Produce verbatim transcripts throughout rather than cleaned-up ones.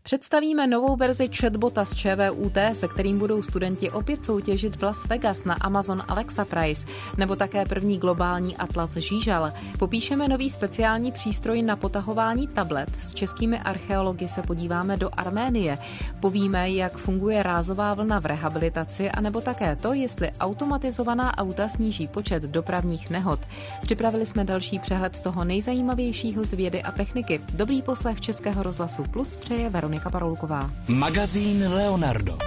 Představíme novou verzi chatbota z ČVUT, se kterým budou studenti opět soutěžit v Las Vegas na Amazon Alexa Prize, nebo také první globální atlas žížal. Popíšeme nový speciální přístroj na potahování tablet. S českými archeology se podíváme do Arménie. Povíme, jak funguje rázová vlna v rehabilitaci, anebo také to, jestli automatizovaná auta sníží počet dopravních nehod. Připravili jsme další přehled toho nejzajímavějšího z vědy a techniky. Dobrý poslech Českého rozhlasu Plus přeje Veronika Parolková. Magazín Leonardo.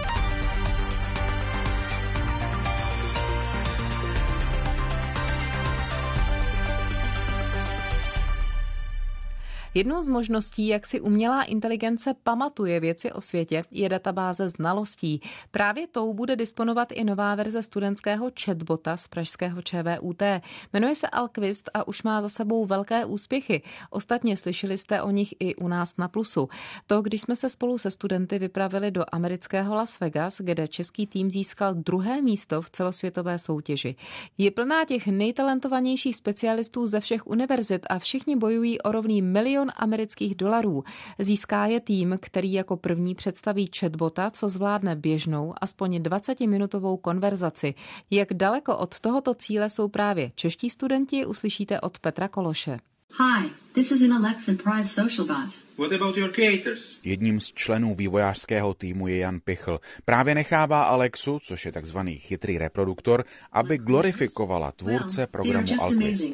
Jednou z možností, jak si umělá inteligence pamatuje věci o světě, je databáze znalostí. Právě tou bude disponovat i nová verze studentského chatbota z pražského ČVUT. Jmenuje se Alquist a už má za sebou velké úspěchy. Ostatně slyšeli jste o nich i u nás na Plusu. To, když jsme se spolu se studenty vypravili do amerického Las Vegas, kde český tým získal druhé místo v celosvětové soutěži. Je plná těch nejtalentovanějších specialistů ze všech univerzit a všichni bojují o rovný milion amerických dolarů. Získá je tým, který jako první představí chatbota, co zvládne běžnou, aspoň dvacetiminutovou konverzaci. Jak daleko od tohoto cíle jsou právě čeští studenti, uslyšíte od Petra Kološe. Hi, this is an Alexa Prize social bot. What about your creators? Jedním z členů vývojářského týmu je Jan Pichl. Právě nechává Alexu, což je takzvaný chytrý reproduktor, aby glorifikovala tvůrce programu Alquist.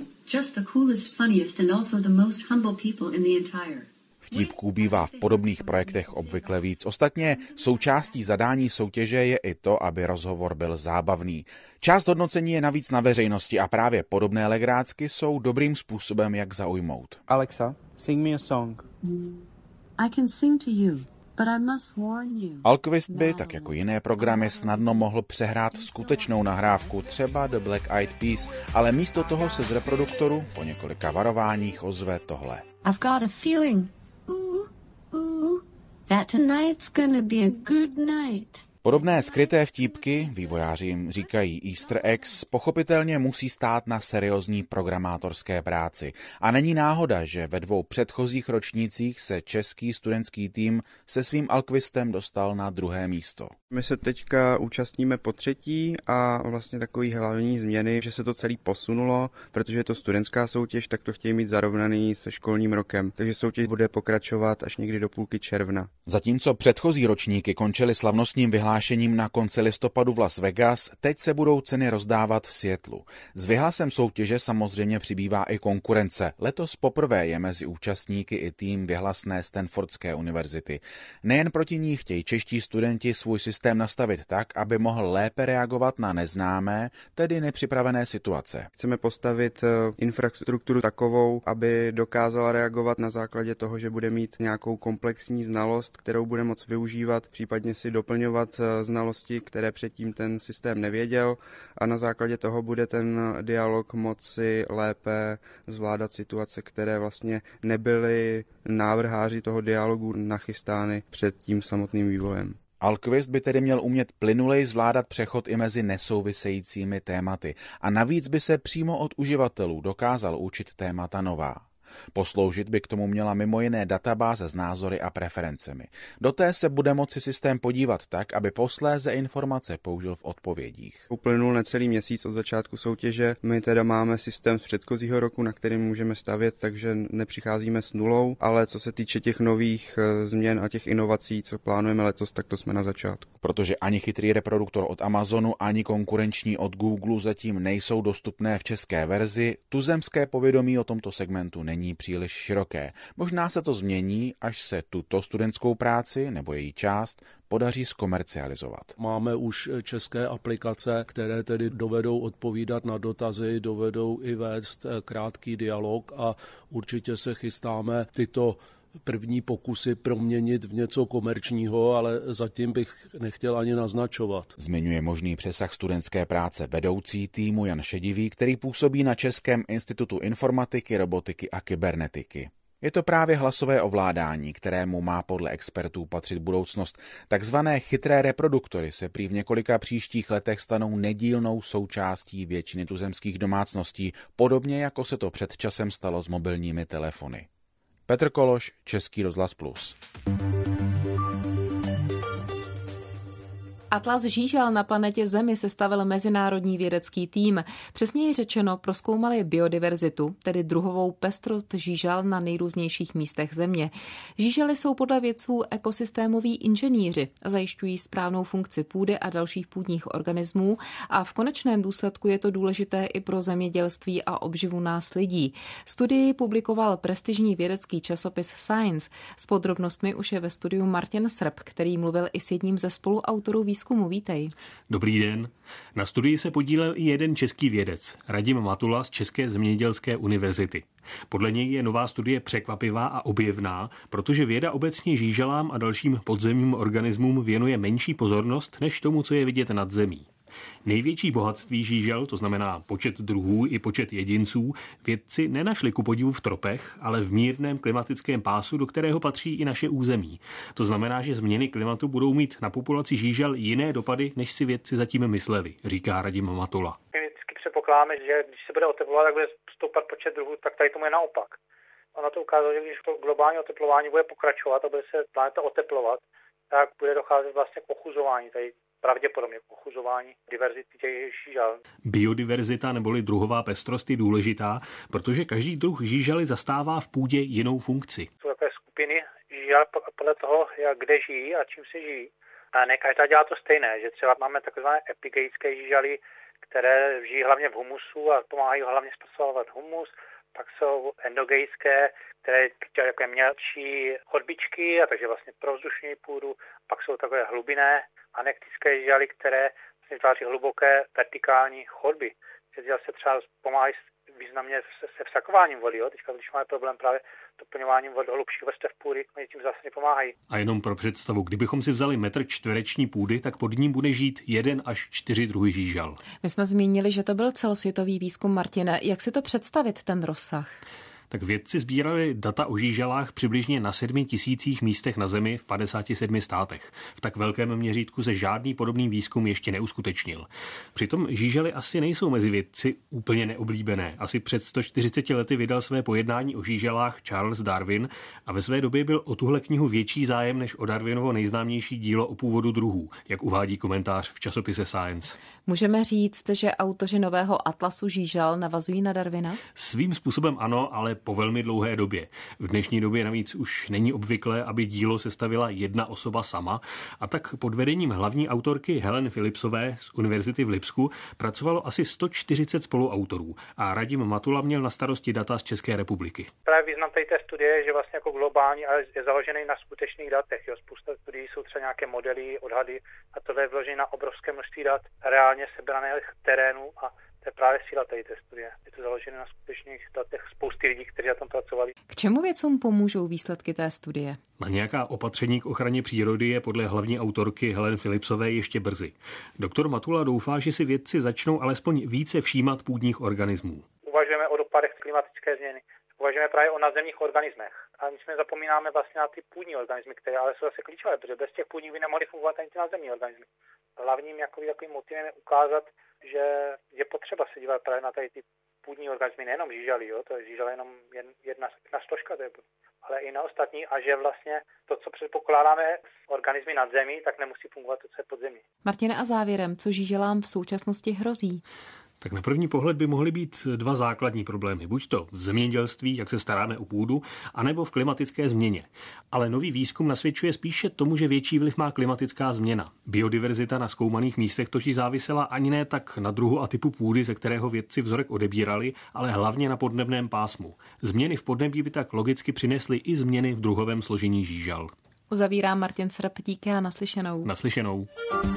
Vtípků bývá v podobných projektech obvykle víc. Ostatně součástí zadání soutěže je i to, aby rozhovor byl zábavný. Část hodnocení je navíc na veřejnosti a právě podobné legrácky jsou dobrým způsobem, jak zaujmout. Alexa, sing me a song. I can sing to you. But I must warn you. Alquist by, tak jako jiné programy, snadno mohl přehrát skutečnou nahrávku, třeba The Black Eyed Peas, ale místo toho se z reproduktoru po několika varováních ozve tohle. I've got a feeling, ooh, ooh, that tonight's gonna be a good night. Podobné skryté vtípky, vývojáři jim říkají Easter eggs, pochopitelně musí stát na seriózní programátorské práci. A není náhoda, že ve dvou předchozích ročnících se český studentský tým se svým Alquistem dostal na druhé místo. My se teďka účastníme po třetí a vlastně takový hlavní změny, že se to celý posunulo, protože je to studentská soutěž, tak to chtějí mít zarovnaný se školním rokem. Takže soutěž bude pokračovat až někdy do půlky června. Zatímco předchozí ročníky končily slavnostním vyhlášením na konci listopadu v Las Vegas, teď se budou ceny rozdávat v Seattlu. S vyhlasem soutěže samozřejmě přibývá i konkurence. Letos poprvé je mezi účastníky i tým vyhlasné Stanfordské univerzity. Nejen proti ní chtějí čeští studenti svůj systém nastavit tak, aby mohl lépe reagovat na neznámé, tedy nepřipravené situace. Chceme postavit infrastrukturu takovou, aby dokázala reagovat na základě toho, že bude mít nějakou komplexní znalost, kterou bude moct využívat, případně si doplňovat znalosti, které předtím ten systém nevěděl, a na základě toho bude ten dialog moci lépe zvládat situace, které vlastně nebyly návrháři toho dialogu nachystány před tím samotným vývojem. Alquist by tedy měl umět plynulej zvládat přechod i mezi nesouvisejícími tématy a navíc by se přímo od uživatelů dokázal učit témata nová. Posloužit by k tomu měla mimo jiné databáze s názory a preferencemi. Do té se bude moci systém podívat tak, aby posléze informace použil v odpovědích. Uplynul necelý měsíc od začátku soutěže. My teda máme systém z předchozího roku, na kterým můžeme stavět, takže nepřicházíme s nulou, ale co se týče těch nových změn a těch inovací, co plánujeme letos, tak to jsme na začátku. Protože ani chytrý reproduktor od Amazonu, ani konkurenční od Google zatím nejsou dostupné v české verzi, tuzemské povědomí o tomto segmentu není není příliš široké. Možná se to změní, až se tuto studentskou práci nebo její část podaří zkomercializovat. Máme už české aplikace, které tedy dovedou odpovídat na dotazy, dovedou i vést krátký dialog a určitě se chystáme tyto první pokusy proměnit v něco komerčního, ale zatím bych nechtěl ani naznačovat. Zmiňuje možný přesah studentské práce vedoucí týmu Jan Šedivý, který působí na Českém institutu informatiky, robotiky a kybernetiky. Je to právě hlasové ovládání, kterému má podle expertů patřit budoucnost. Takzvané chytré reproduktory se prý v několika příštích letech stanou nedílnou součástí většiny tuzemských domácností, podobně jako se to před časem stalo s mobilními telefony. Petr Kološ, Český rozhlas Plus. Atlas žížal na planetě Zemi sestavil mezinárodní vědecký tým. Přesněji řečeno prozkoumali biodiverzitu, tedy druhovou pestrost žížal na nejrůznějších místech Země. Žížaly jsou podle vědců ekosystémoví inženýři, zajišťují správnou funkci půdy a dalších půdních organismů a v konečném důsledku je to důležité i pro zemědělství a obživu nás lidí. Studii publikoval prestižní vědecký časopis Science. S podrobnostmi už je ve studiu Martin Srb, který mluvil i s jedním ze spoluautorů výzkumu. Vítej. Dobrý den. Na studii se podílel i jeden český vědec, Radim Matula z České zemědělské univerzity. Podle něj je nová studie překvapivá a objevná, protože věda obecně žížalám a dalším podzemním organismům věnuje menší pozornost než tomu, co je vidět nad zemí. Největší bohatství žížal, to znamená počet druhů i počet jedinců, vědci nenašli ku podivu v tropech, ale v mírném klimatickém pásu, do kterého patří i naše území. To znamená, že změny klimatu budou mít na populaci žížal jiné dopady, než si vědci zatím mysleli, říká Radim Matula. My vždycky předpokládáme, že když se bude oteplovat, tak bude stoupat počet druhů, tak tady tomu je naopak. Ono to ukázalo, že když to globální oteplování bude pokračovat a bude se planeta oteplovat, tak bude docházet vlastně k ochuzování tady pravděpodobně k ochuzování diverzity těch žížal. Biodiverzita neboli druhová pestrost je důležitá, protože každý druh žížaly zastává v půdě jinou funkci. Jsou takové skupiny žížal podle toho, jak kde žijí a čím se žijí. A ne každá dělá to stejné, že třeba máme takzvané epigeické žížaly, které žijí hlavně v humusu a pomáhají hlavně zpracovávat humus. Pak jsou endogejské, které dělají takové mělčí chodbičky, a takže vlastně provzdušňují půdu. Pak jsou takové hlubinné anektické žížaly, které vytváří hluboké vertikální chodby. Že se třeba pomáhají významně se vsakováním vody. Jo. Teďka, když máme problém právě doplňováním vody do hlubších vrstev půdy, oni tím zase nepomáhají. A jenom pro představu, kdybychom si vzali metr čtvereční půdy, tak pod ním bude žít jeden až čtyři druhy žížal. My jsme zmínili, že to byl celosvětový výzkum, Martine. Jak si to představit, ten rozsah? Tak vědci sbírali data o žížalách přibližně na sedmi tisících místech na Zemi v padesáti sedmi státech. V tak velkém měřítku se žádný podobný výzkum ještě neuskutečnil. Přitom žížaly asi nejsou mezi vědci úplně neoblíbené. Asi před sto čtyřiceti lety vydal své pojednání o žížalách Charles Darwin a ve své době byl o tuhle knihu větší zájem než o Darwinovo nejznámější dílo o původu druhů, jak uvádí komentář v časopise Science. Můžeme říct, že autoři nového atlasu žížal navazují na Darwina? Svým způsobem ano, ale po velmi dlouhé době. V dnešní době navíc už není obvyklé, aby dílo sestavila jedna osoba sama, a tak pod vedením hlavní autorky Helen Philipsové z Univerzity v Lipsku pracovalo asi sto čtyřicet spoluautorů a Radim Matula měl na starosti data z České republiky. Právě význam tady té studie je, že vlastně jako globální, ale je založený na skutečných datech. Jo. Spousta studií jsou třeba nějaké modely, odhady, a to je vložené na obrovské množství dat reálně sebraných terénů, a to je právě síla tady té studie. Je to založené na skutečných datech spousty lidí, kteří na tom pracovali. K čemu vědcům pomůžou výsledky té studie? Na nějaká opatření k ochraně přírody je podle hlavní autorky Helen Philipsové ještě brzy. Doktor Matula doufá, že si vědci začnou alespoň více všímat půdních organismů. Uvažujeme o dopadech klimatické změny. Uvažujeme právě o nadzemních organismech. A my jsme zapomínáme vlastně na ty půdní organismy, které ale jsou zase klíčové, protože bez těch půdních by nemohly fungovat ani ty nadzemní organismy. Hlavním jakoby, takovým motivem je ukázat, že je potřeba se dívat právě na tady ty půdní organismy, nejenom žížaly, jo, to je žížala jenom jedna, jedna složka, ale i na ostatní, a že vlastně to, co předpokládáme organismy nad zemí, tak nemusí fungovat to, co je pod zemí. Martine, a závěrem, co žížalám v současnosti hrozí? Tak na první pohled by mohly být dva základní problémy. Buď to v zemědělství, jak se staráme o půdu, anebo v klimatické změně. Ale nový výzkum nasvědčuje spíše tomu, že větší vliv má klimatická změna. Biodiverzita na zkoumaných místech totiž závisela ani ne tak na druhu a typu půdy, ze kterého vědci vzorek odebírali, ale hlavně na podnebném pásmu. Změny v podnebí by tak logicky přinesly i změny v druhovém složení žížal. Uzavírá Martin Srb, díky a naslyšenou. Naslyšenou.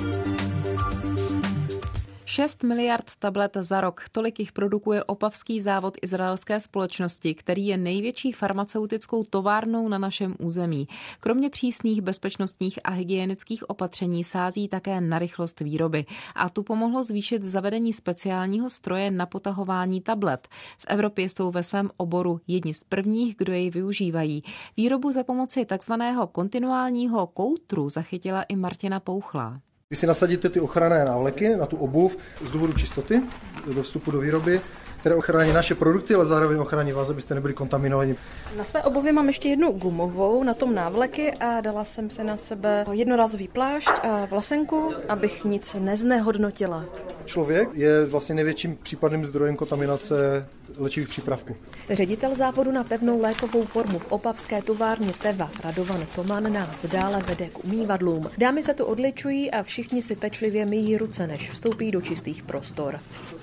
šest miliard tablet za rok. Tolik jich produkuje opavský závod izraelské společnosti, který je největší farmaceutickou továrnou na našem území. Kromě přísných bezpečnostních a hygienických opatření sází také na rychlost výroby. A tu pomohlo zvýšit zavedení speciálního stroje na potahování tablet. V Evropě jsou ve svém oboru jedni z prvních, kdo jej využívají. Výrobu za pomoci takzvaného kontinuálního koutru zachytila i Martina Pouchlá. Když si nasadíte ty ochranné návleky na tu obuv z důvodu čistoty do vstupu do výroby, které ochrání naše produkty, ale zároveň ochrání vás, abyste nebyli kontaminovaní. Na své obuvi mám ještě jednu gumovou na tom návleky a dala jsem si na sebe jednorázový plášť a vlasenku, abych nic neznehodnotila. Člověk je vlastně největším případným zdrojem kontaminace léčivých přípravků. Ředitel závodu na pevnou lékovou formu v opavské továrně Teva Radovan Toman nás dále vede k umývadlům. Dámy se tu odličují a všichni si pečlivě myjí ruce, než vstoupí do čistých prostor.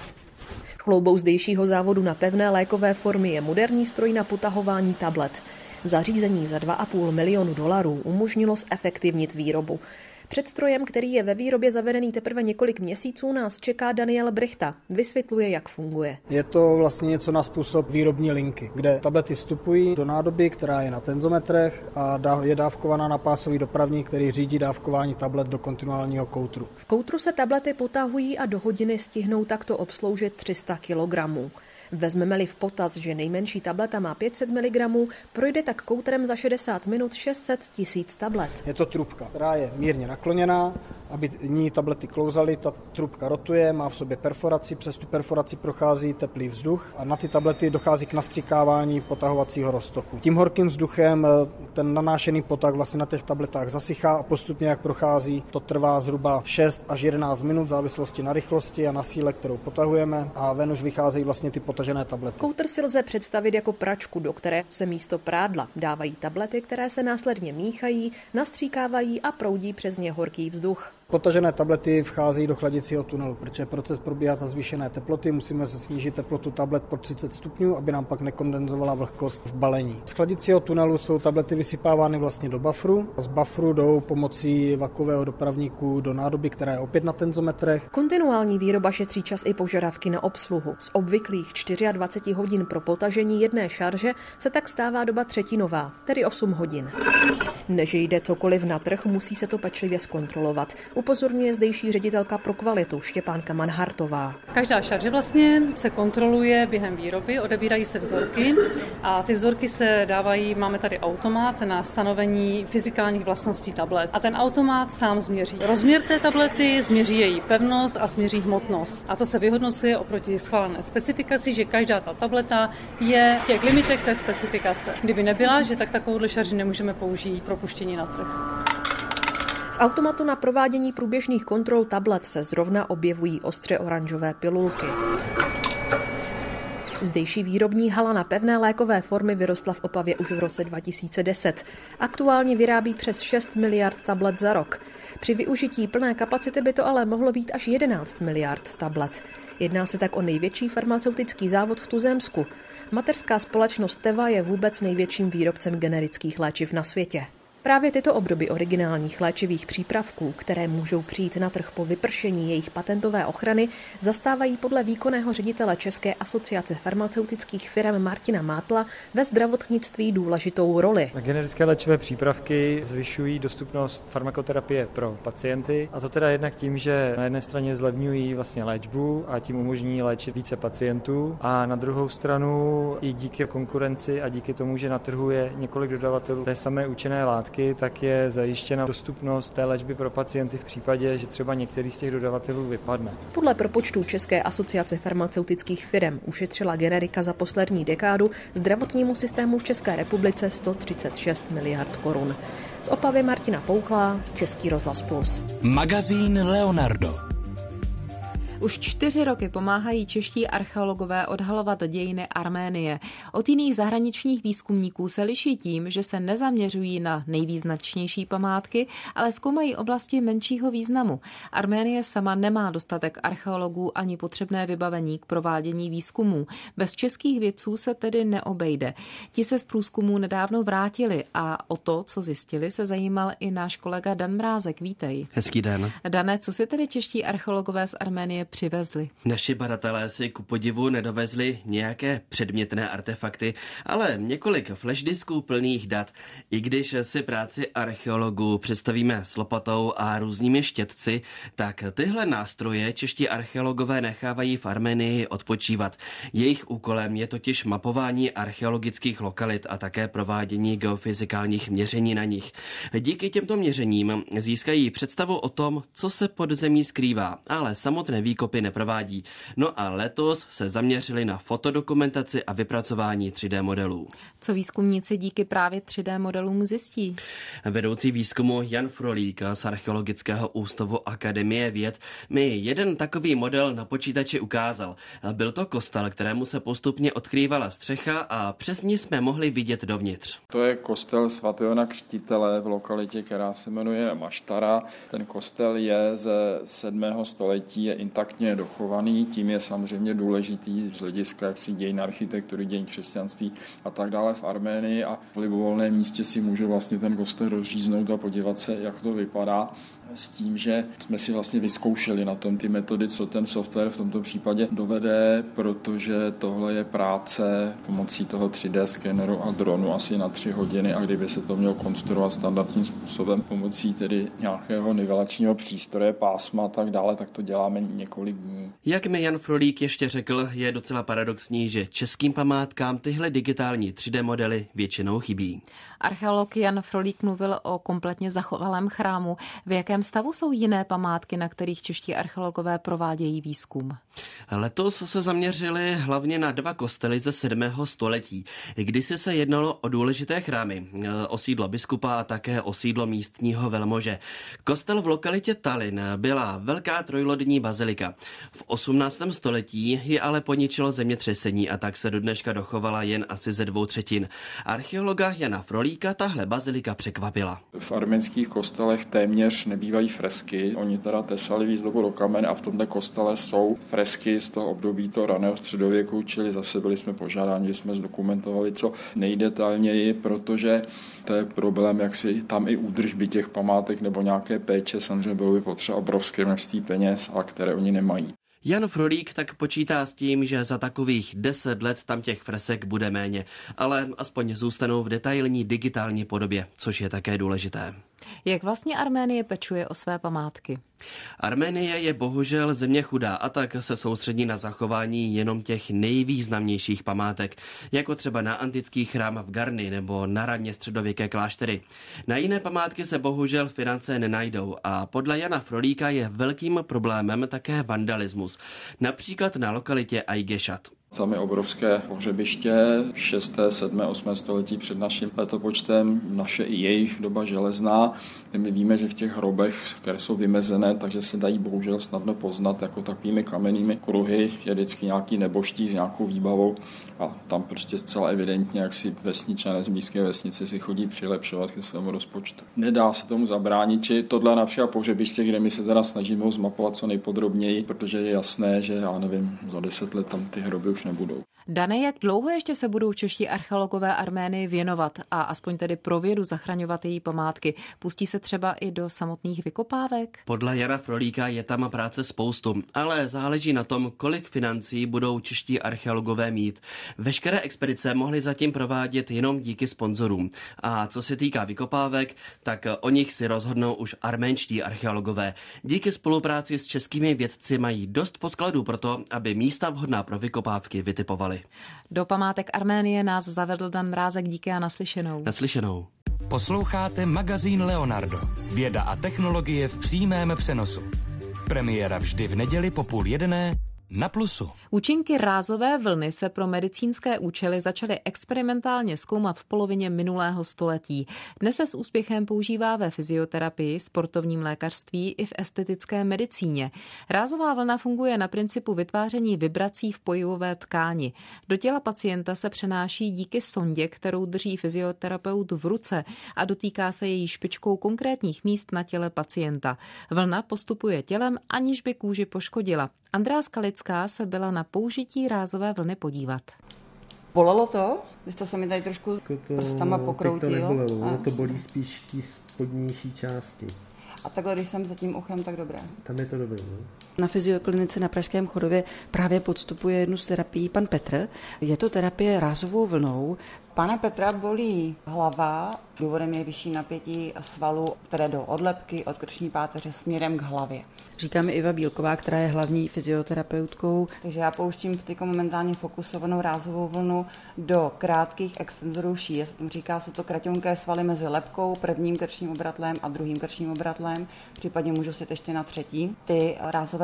Chloubou zdejšího závodu na pevné lékové formy je moderní stroj na potahování tablet. Zařízení za dva a půl milionu dolarů umožnilo zefektivnit výrobu. Před strojem, který je ve výrobě zavedený teprve několik měsíců, nás čeká Daniel Brichta. Vysvětluje, jak funguje. Je to vlastně něco na způsob výrobní linky, kde tablety vstupují do nádoby, která je na tenzometrech a je dávkovaná na pásový dopravník, který řídí dávkování tablet do kontinuálního koutru. V koutru se tablety potahují a do hodiny stihnou takto obsloužit tři sta kilogramů. Vezmeme-li v potaz, že nejmenší tableta má pět set miligramů, projde tak koutrem za šedesát minut šest set tisíc tablet. Je to trubka, která je mírně nakloněná, aby ní tablety klouzaly, ta trubka rotuje, má v sobě perforaci, přes tu perforaci prochází teplý vzduch a na ty tablety dochází k nastřikávání potahovacího roztoku. Tím horkým vzduchem ten nanášený potah vlastně na těch tabletách zasychá a postupně, jak prochází, to trvá zhruba šest až jedenáct minut v závislosti na rychlosti a na síle, kterou potahujeme, a ven už vycházejí vlastně ty potažené tablety. Koutr si lze představit jako pračku, do které se místo prádla dávají tablety, které se následně míchají, nastříkávají a proudí přes ně horký vzduch. Potažené tablety vcházejí do chladicího tunelu, protože proces probíhá za zvýšené teploty, musíme se snížit teplotu tablet pod třicet stupňů, aby nám pak nekondenzovala vlhkost v balení. Z chladicího tunelu jsou tablety vysypávány vlastně do bufferu. Z bufferu jdou pomocí vakuového dopravníku do nádoby, která je opět na tenzometrech. Kontinuální výroba šetří čas i požadavky na obsluhu. Z obvyklých dvacet čtyři hodin pro potažení jedné šarže se tak stává doba třetinová, tedy osm hodin. Než jde cokoliv na trh, musí se to pečlivě zkontrolovat. Upozorňuje zdejší ředitelka pro kvalitu Štěpánka Manhartová. Každá šarže vlastně se kontroluje během výroby, odebírají se vzorky a ty vzorky se dávají, máme tady automat na stanovení fyzikálních vlastností tablet. A ten automat sám změří rozměr té tablety, změří její pevnost a změří hmotnost. A to se vyhodnocuje oproti schválené specifikaci, že každá ta tableta je v těch limitech té specifikace. Kdyby nebyla, že tak takovouhle šarži nemůžeme použít pro puštění na trh. V automatu na provádění průběžných kontrol tablet se zrovna objevují ostře oranžové pilulky. Zdejší výrobní hala na pevné lékové formy vyrostla v Opavě už v roce dva tisíce deset. Aktuálně vyrábí přes šest miliard tablet za rok. Při využití plné kapacity by to ale mohlo být až jedenáct miliard tablet. Jedná se tak o největší farmaceutický závod v tuzemsku. Mateřská společnost Teva je vůbec největším výrobcem generických léčiv na světě. Právě tyto obdoby originálních léčivých přípravků, které můžou přijít na trh po vypršení jejich patentové ochrany, zastávají podle výkonného ředitele České asociace farmaceutických firm Martina Mátla ve zdravotnictví důležitou roli. Generické léčivé přípravky zvyšují dostupnost farmakoterapie pro pacienty, a to teda jednak tím, že na jedné straně zlevňují vlastně léčbu a tím umožní léčit více pacientů, a na druhou stranu i díky konkurenci a díky tomu, že na trhu je několik dodavatelů té samé účinné látky, tak je zajištěna dostupnost té léčby pro pacienty v případě, že třeba některý z těch dodavatelů vypadne. Podle propočtů České asociace farmaceutických firm ušetřila generika za poslední dekádu zdravotnímu systému v České republice sto třicet šest miliard korun. Z Opavy Martina Pouchlá, Český rozhlas Plus. Magazín Leonardo. Už čtyři roky pomáhají čeští archeologové odhalovat dějiny Arménie. Od jiných zahraničních výzkumníků se liší tím, že se nezaměřují na nejvýznačnější památky, ale zkoumají oblasti menšího významu. Arménie sama nemá dostatek archeologů ani potřebné vybavení k provádění výzkumů. Bez českých vědců se tedy neobejde. Ti se z průzkumů nedávno vrátili a o to, co zjistili, se zajímal i náš kolega Dan Mrázek. Vítej. Hezký den. Dane, co si tedy čeští archeologové z Arménie přivezli? Naši badatelé si ku podivu nedovezli nějaké předmětné artefakty, ale několik flashdisků plných dat. I když si práci archeologů představíme s lopatou a různými štětci, tak tyhle nástroje čeští archeologové nechávají v Arménii odpočívat. Jejich úkolem je totiž mapování archeologických lokalit a také provádění geofyzikálních měření na nich. Díky těmto měřením získají představu o tom, co se pod zemí skrývá, ale samotné výkony příkopy neprovádí. No a letos se zaměřili na fotodokumentaci a vypracování tři dé modelů. Co výzkumníci díky právě tři dé modelům zjistí? Vedoucí výzkumu Jan Frolík z Archeologického ústavu Akademie věd mi jeden takový model na počítači ukázal. Byl to kostel, kterému se postupně odkrývala střecha a přes ní jsme mohli vidět dovnitř. To je kostel svatého Jana Křtitele v lokalitě, která se jmenuje Maštara. Ten kostel je ze sedmého století, je intaktně dochovaný, tím je samozřejmě důležitý z hlediska jaksi dějin architektury, dějin křesťanství a tak dále v Arménii a v libovolném místě si může vlastně ten kostel rozříznout a podívat se, jak to vypadá. S tím, že jsme si vlastně vyzkoušeli na tom ty metody, co ten software v tomto případě dovede, protože tohle je práce pomocí toho tři dé skeneru a dronu asi na tři hodiny a kdyby se to mělo konstruovat standardním způsobem pomocí tedy nějakého nivelačního přístroje, pásma a tak dále, tak to děláme několik dní. Jak mi Jan Frolík ještě řekl, je docela paradoxní, že českým památkám tyhle digitální tři dé modely většinou chybí. Archeolog Jan Frolík mluvil o kompletně zachovalém chrámu. V jakém stavu jsou jiné památky, na kterých čeští archeologové provádějí výzkum? Letos se zaměřili hlavně na dva kostely ze sedmého století. Kdysi se jednalo o důležité chrámy, o sídlo biskupa a také o sídlo místního velmože. Kostel v lokalitě Tallinn byla velká trojlodní bazilika. V osmnáctém století ji ale poničilo zemětřesení a tak se do dneška dochovala jen asi ze dvou třetin. Archeologa Jana Frolíka tahle bazilika překvapila. V arménských kostelech téměř nebývají fresky, oni teda tesali výzdobu do kamene a v tomto kostele jsou fresky z toho období toho raného středověku, čili zase byli jsme požádáni, že jsme zdokumentovali co nejdetailněji, protože to je problém, jak si tam i údržby těch památek nebo nějaké péče, samozřejmě bylo by potřeba obrovské množství peněz, a které oni nemají. Jan Frolík tak počítá s tím, že za takových deset let tam těch fresek bude méně, ale aspoň zůstanou v detailní digitální podobě, což je také důležité. Jak vlastně Arménie pečuje o své památky? Arménie je bohužel země chudá a tak se soustředí na zachování jenom těch nejvýznamnějších památek, jako třeba na antický chrám v Garni nebo na raně středověké kláštery. Na jiné památky se bohužel finance nenajdou a podle Jana Frolíka je velkým problémem také vandalismus, například na lokalitě Aigešat. Tam je obrovské pohřebiště, šesté, sedmé, osmé století před naším letopočtem, naše i jejich doba železná. My víme, že v těch hrobech, které jsou vymezené, takže se dají bohužel snadno poznat jako takovými kamennými kruhy, je vždycky nějaký neboští s nějakou výbavou a tam prostě zcela evidentně, jak si vesničané z blízké vesnice si chodí přilepšovat ke svému rozpočtu. Nedá se tomu zabránit, či tohle například pohřebiště, kde my se teda snažíme ho zmapovat co nejpodrobněji, protože je jasné, že já nevím, za deset let tam ty hroby už nebudou. Dane, jak dlouho ještě se budou čeští archeologové Arménii věnovat a aspoň tedy pro vědu zachraňovat její památky? Pustí se třeba i do samotných vykopávek? Podle Jana Frolíka je tam práce spoustu, ale záleží na tom, kolik financí budou čeští archeologové mít. Veškeré expedice mohly zatím provádět jenom díky sponzorům. A co se týká vykopávek, tak o nich si rozhodnou už arménští archeologové. Díky spolupráci s českými vědci mají dost podkladů pro to, aby místa vhodná pro vykopávky vytipovali. Do památek Arménie nás zavedl Dan Mrázek, díky a naslyšenou. Naslyšenou. Posloucháte magazín Leonardo. Věda a technologie v přímém přenosu. Premiéra vždy v neděli po půl jedné na Plusu. Účinky rázové vlny se pro medicínské účely začaly experimentálně zkoumat v polovině minulého století. Dnes se s úspěchem používá ve fyzioterapii, sportovním lékařství i v estetické medicíně. Rázová vlna funguje na principu vytváření vibrací v pojivové tkáni. Do těla pacienta se přenáší díky sondě, kterou drží fyzioterapeut v ruce a dotýká se její špičkou konkrétních míst na těle pacienta. Vlna postupuje tělem, aniž by kůži poškodila. Andrea Skalická se byla na použití rázové vlny podívat. Bolelo to? Vy jste se mi tady trošku prstama pokroutil. Teď to nebolelo, a... to bolí spíš v té spodnější části. A takhle, když jsem za tím uchem, tak dobré. Tam je to dobré, no? Na fyzioklinice na Pražském Chodově právě podstupuje jednu z terapií pan Petr. Je to terapie rázovou vlnou. Pana Petra bolí hlava, důvodem je vyšší napětí svalu, které jdou od lebky, od krční páteře směrem k hlavě. Říká mi Iva Bílková, která je hlavní fyzioterapeutkou. Takže já pouštím teď momentálně fokusovanou rázovou vlnu do krátkých extenzorů šíje. Říká se to kraťonké svaly mezi lebkou, prvním krčním obratlem a druhým krčním obratlem. Případně můžu si ještě na třetí. Ty rázové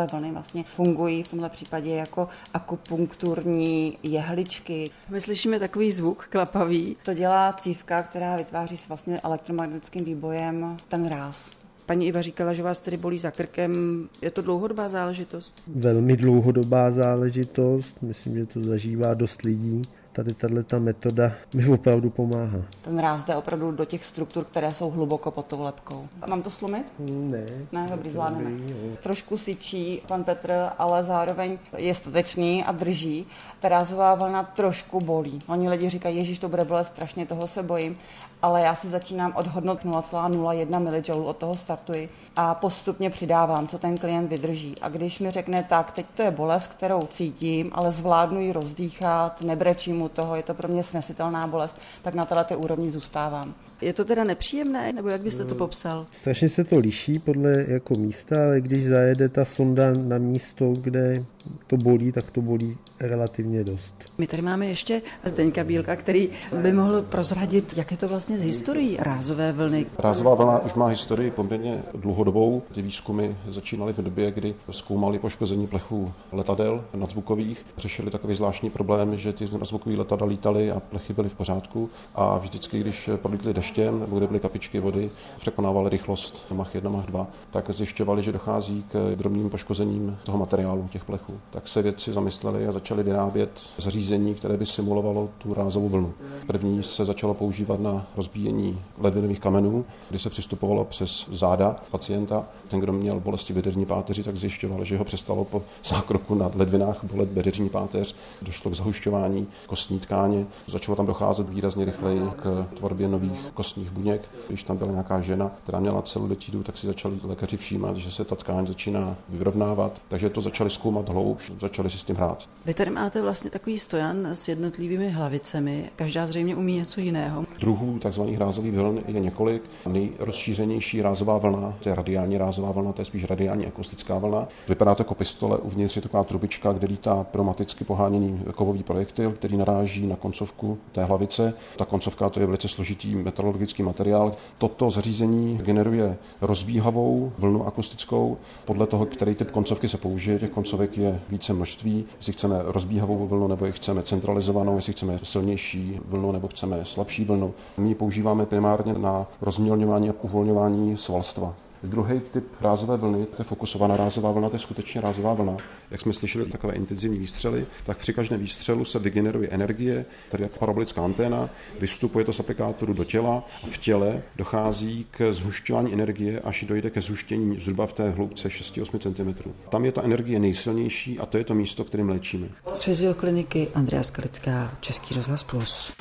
rázové vlny vlastně fungují v tomhle případě jako akupunkturní jehličky. My slyšíme takový zvuk klapavý. To dělá cívka, která vytváří s vlastně elektromagnetickým výbojem ten ráz. Paní Iva říkala, že vás tedy bolí za krkem. Je to dlouhodobá záležitost? Velmi dlouhodobá záležitost. Myslím, že to zažívá dost lidí. Tady tato metoda mi opravdu pomáhá. Ten ráz jde opravdu do těch struktur, které jsou hluboko pod tou lebkou. Mám to slumit? Ne. Ne, dobrý, zvládneme. Trošku syčí pan Petr, ale zároveň je statečný a drží. Ta rázová vlna trošku bolí. Oni lidi říkají, ježiš, to bude bolet strašně, toho se bojím. Ale já si začínám od hodnot nula celá nula jedna milijoulů, od toho startuji a postupně přidávám, co ten klient vydrží. A když mi řekne tak, teď to je bolest, kterou cítím, ale zvládnu ji rozdýchat, nebrečím mu toho, je to pro mě snesitelná bolest, tak na této úrovni zůstávám. Je to teda nepříjemné, nebo jak byste to popsal? Strašně se to liší podle jako místa, ale když zajede ta sonda na místo, kde to bolí, tak to bolí relativně dost. My tady máme ještě Zdeňka Bílka, který by mohl prozradit, jak je to vlastně z historií rázové vlny. Rázová vlna už má historii poměrně dlouhodobou. Ty výzkumy začínaly v době, kdy zkoumali poškození plechů letadel nadzvukových. Řešili takový zvláštní problém, že ty nadzvukové letadla lítaly a plechy byly v pořádku a vždycky, když prolítly deštěm nebo kde byly kapičky vody, překonávaly rychlost Mach jedna, Mach dva, tak zjišťovali, že dochází k drobným poškozením toho materiálu těch plechů. Tak se vědci zamysleli a začali vyrábět zařízení, které by simulovalo tu rázovou vlnu. První se začalo používat na rozbíjení ledvinových kamenů, kdy se přistupovalo přes záda pacienta. Ten, kdo měl bolesti bederní páteři, tak zjišťoval, že ho přestalo po zákroku na ledvinách bolet bederní páteř. Došlo k zahušťování kostní tkáně. Začalo tam docházet výrazně rychleji k tvorbě nových kostních buněk. Když tam byla nějaká žena, která měla celulitidu, tak si začali lékaři všímat, že se ta tkáň začíná vyrovnávat. Takže to začali zkoumat hloubš, začali si s tím hrát. Vy tady máte vlastně takový stojan s jednotlivými hlavicemi. Každá zřejmě umí něco jiného. Druhů takzvaných rázových vln je několik. Nejrozšířenější rázová vlna, to je radiální rázová vlna, to je spíš radiální akustická vlna. Vypadá to jako pistole, uvnitř je taková trubička, kde lítá pneumaticky poháněný kovový projektil, který naráží na koncovku té hlavice. Ta koncovka to je velice složitý metalurgický materiál. Toto zařízení generuje rozbíhavou vlnu akustickou. Podle toho, který typ koncovky se použije, těch koncovek je více množství. Jestli chceme rozbíhavou vlnu nebo ji chceme centralizovanou, jestli chceme silnější vlnu nebo chceme slabší vlnu. My ji používáme primárně na rozmělňování a uvolňování svalstva. Druhý typ rázové vlny, to je fokusovaná rázová vlna, to je skutečně rázová vlna. Jak jsme slyšeli takové intenzivní výstřely, tak při každém výstřelu se vygeneruje energie, tedy jako parabolická anténa, vystupuje to z aplikátoru do těla a v těle dochází k zhušťování energie, až dojde ke zhuštění zhruba v té hloubce šest až osm centimetrů. Tam je ta energie nejsilnější a to je to místo, kterým léčíme. Z fyziokliniky Andrea Skalická, Český rozhlas Plus.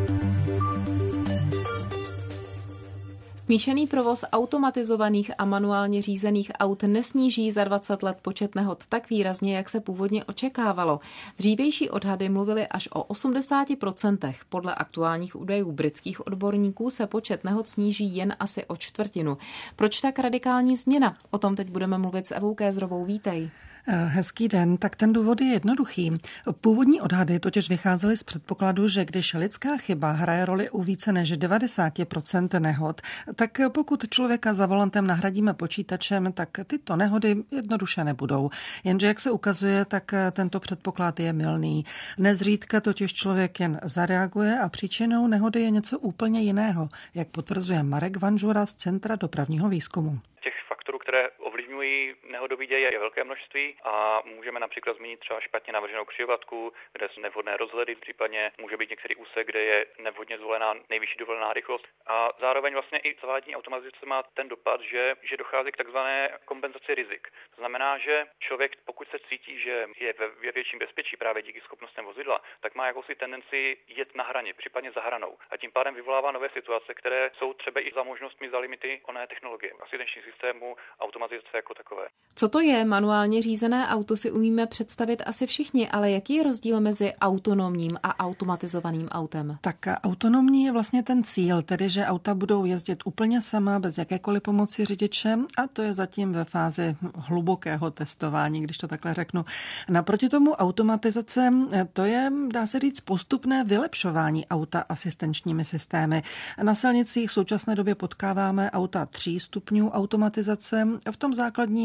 Smíšený provoz automatizovaných a manuálně řízených aut nesníží za dvacet let počet nehod tak výrazně, jak se původně očekávalo. Dřívější odhady mluvily až o osmdesát procent. Podle aktuálních údajů britských odborníků se počet nehod sníží jen asi o čtvrtinu. Proč tak radikální změna? O tom teď budeme mluvit s Evou Kézrovou. Vítej. Hezký den, tak ten důvod je jednoduchý. Původní odhady totiž vycházely z předpokladu, že když lidská chyba hraje roli u více než devadesát procent nehod, tak pokud člověka za volantem nahradíme počítačem, tak tyto nehody jednoduše nebudou. Jenže jak se ukazuje, tak tento předpoklad je mylný. Nezřídka totiž člověk jen zareaguje a příčinou nehody je něco úplně jiného, jak potvrzuje Marek Vanžura z Centra dopravního výzkumu. Které ovlivňují nehodový děj je velké množství a můžeme například zmínit třeba špatně navrženou křižovatku, kde jsou nevhodné rozhledy, případně může být některý úsek, kde je nevhodně zvolená nejvyšší dovolená rychlost. A zároveň vlastně i zavádění automatizace má ten dopad, že, že dochází k takzvané kompenzaci rizik. To znamená, že člověk, pokud se cítí, že je ve, ve větším bezpečí právě díky schopnostem vozidla, tak má jakousi tendenci jet na hraně, případně za hranou. A tím pádem vyvolává nové situace, které jsou třeba i za možnostmi, za limity oné technologie, asistenčních systémů, automatizace jako takové. Co to je manuálně řízené auto, si umíme představit asi všichni, ale jaký je rozdíl mezi autonomním a automatizovaným autem? Tak autonomní je vlastně ten cíl, tedy že auta budou jezdit úplně sama, bez jakékoliv pomoci řidiče, a to je zatím ve fázi hlubokého testování, když to takhle řeknu. Naproti tomu automatizace, to je, dá se říct, postupné vylepšování auta asistenčními systémy. Na silnicích v současné době potkáváme auta tří stupňů automatizace. V tom základním v autě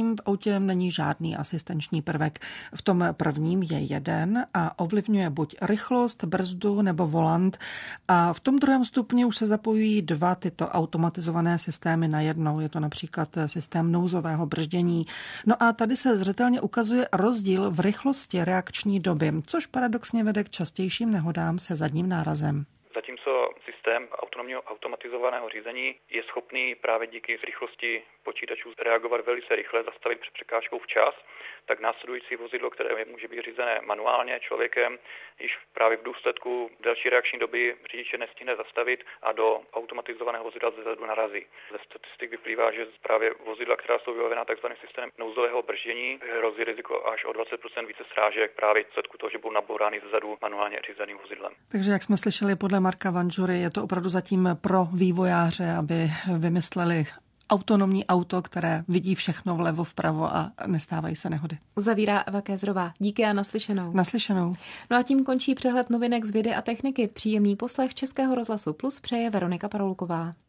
autě není žádný asistenční prvek. V tom prvním je jeden a ovlivňuje buď rychlost, brzdu nebo volant. A v tom druhém stupni už se zapojují dva tyto automatizované systémy najednou. Je to například systém nouzového brždění. No a tady se zřetelně ukazuje rozdíl v rychlosti reakční doby, což paradoxně vede k častějším nehodám se zadním nárazem. Zatímco systém autonomního automatizovaného řízení je schopný právě díky rychlosti počítačů reagovat velice rychle, zastavit před překážkou včas, tak následující vozidlo, které může být řízené manuálně člověkem, již právě v důsledku delší reakční doby řidiče nestihne zastavit a do automatizovaného vozidla zezadu narazí. Ze statistik vyplývá, že právě vozidla, která jsou vybavená tzv. Systémem nouzového brždění, hrozí riziko až o dvacet procent více srážek právě v důsledku toho, že budou nabourány zezadu manuálně řízeným vozidlem. Takže jak jsme slyšeli podle Marka Vanžury, je to opravdu zatím pro vývojáře, aby vymysleli autonomní auto, které vidí všechno vlevo, vpravo a nestávají se nehody. Uzavírá Eva Kézrová. Díky a naslyšenou. Naslyšenou. No a tím končí přehled novinek z vědy a techniky. Příjemný poslech Českého rozhlasu Plus přeje Veronika Paroulková.